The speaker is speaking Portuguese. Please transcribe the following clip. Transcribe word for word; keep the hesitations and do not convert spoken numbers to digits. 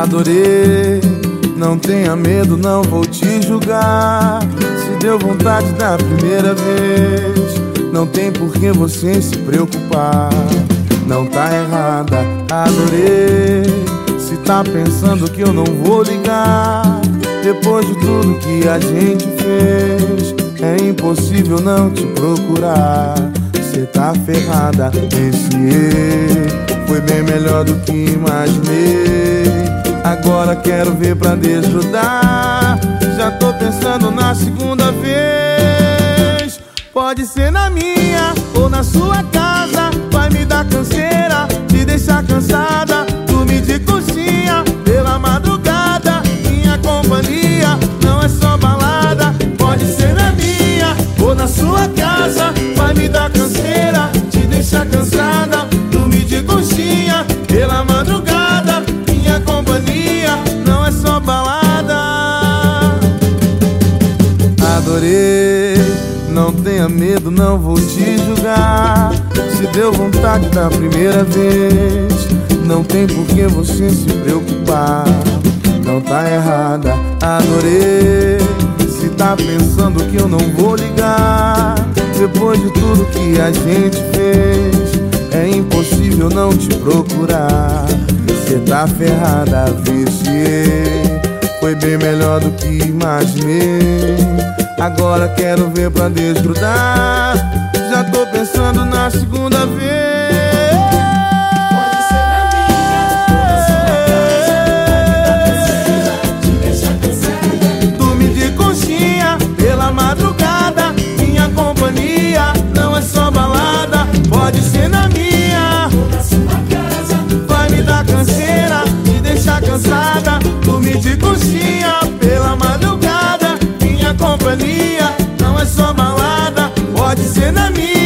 Adorei, não tenha medo, não vou te julgar. Se deu vontade da primeira vez, não tem por que você se preocupar. Não tá errada, adorei. Se tá pensando que eu não vou ligar, depois de tudo que a gente fez, é impossível não te procurar. Cê tá ferrada, esse erro foi bem melhor do que imaginei. Agora quero ver pra desgrudar. Já tô pensando na segunda vez. Pode ser na minha ou na sua casa. Vai me dar canseira, te deixar cansada. Dormir de coxinha pela madrugada. Minha companhia não é só balada. Pode ser na minha ou na sua casa. Vai me dar canseira, te deixar cansada. Dormir de coxinha pela madrugada. Minha companhia não é só balada. Adorei, não tenha medo, não vou te julgar. Se deu vontade da primeira vez, não tem por que você se preocupar. Não tá errada, adorei. Se tá pensando que eu não vou ligar, depois de tudo que a gente fez, é impossível não te procurar. Cê tá ferrada, viciei. Foi bem melhor do que imaginei. Agora quero ver pra desgrudar. Já tô pensando na segunda vez. Pode ser na minha ou na sua casa. Vai me dar canseira, te deixar cansada. Dormir de conchinha pela madrugada. Minha companhia não é só balada. Pode ser na minha Ou na sua casa. vai me dar canseira, te deixar cansada. Dormir de conchinha pela madrugada. Minha companhia não é só balada. Pode ser na minha